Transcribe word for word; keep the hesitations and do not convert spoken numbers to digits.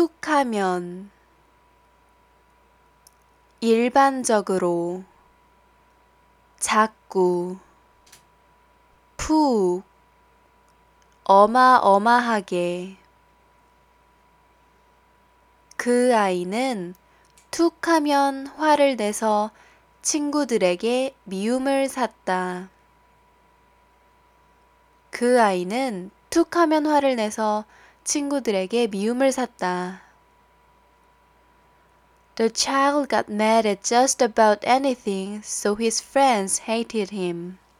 툭하면 일반적으로 자꾸 푹 어마어마하게 그 아이는 툭하면 화를 내서 친구들에게 미움을 샀다. 그 아이는 툭하면 화를 내서 친구들에게 미움을 샀다. The child got mad at just about anything, so his friends hated him.